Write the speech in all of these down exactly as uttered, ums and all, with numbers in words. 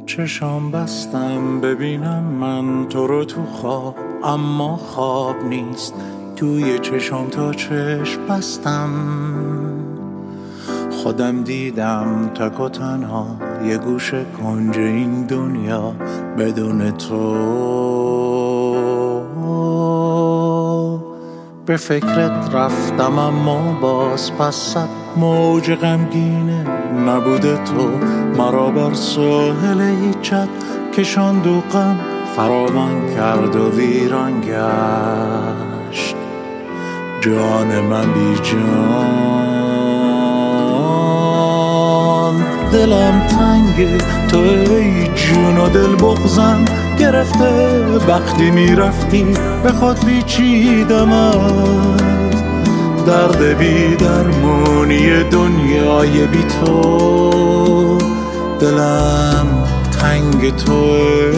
چشام بستم ببینم من تو رو تو خواب، اما خواب نیست توی چشام تا چشم بستم. خودم دیدم تک و تنها یه گوشه کنج این دنیا بدون تو. به فکرت رفتم اما باز پس صد موج غمگینه نبوده تو مرا بر ساحل هیچت کشاند و غم فراوان کرد و ویران گشت جان من بی جان. دلم تنگه تو ای جون و دل بغزم گرفته وقتی میرفتی به خود پیچیدم از درد بی درمونی دنیای بی تو. دلم تنگ توه،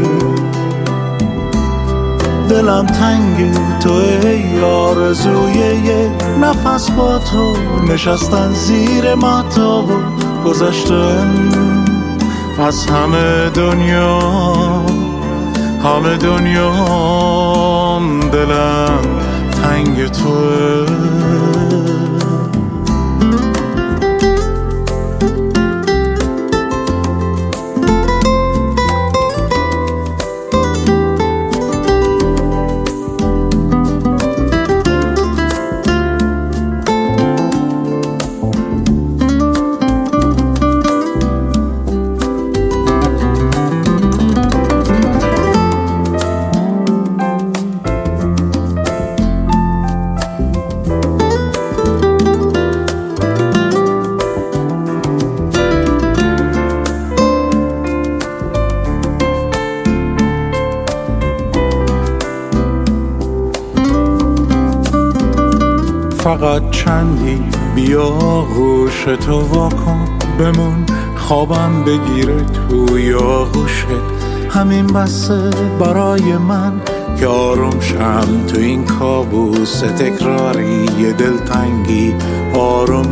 دلم تنگ توه، آرزوی یه نفس با تو نشستن زیر مهتاب و گذشتن از همه دنیا همه دنیا. دلم تنگ توه. فقط چندی بیا گوش تو واکن بمون خوابم بگیره توی آغوشت. همین بسه برای من که آروم شم تو این کابوس تکراری یه دلتنگی آروم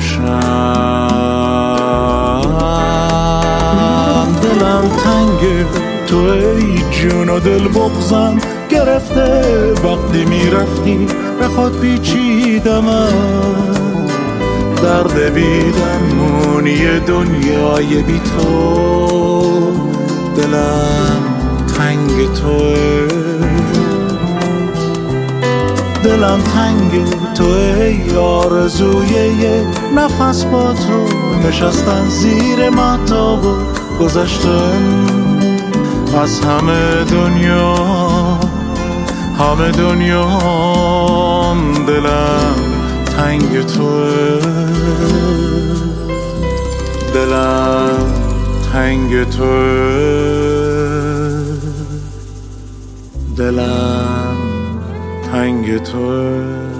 شم. دلم تنگه تو ای جون و دل بغزم گرفته وقتی میرفتی به خود پیچیدم از درد بی درمونی دنیای بی تو. دلم تنگ توه، دلم تنگ توه، آرزوی یه نفس با تو نشستن زیر مهتاب و گذشتن از همه دنیا همه دنیا. دلم تنگ توه، دلم تنگ توه، دلم تنگ توه.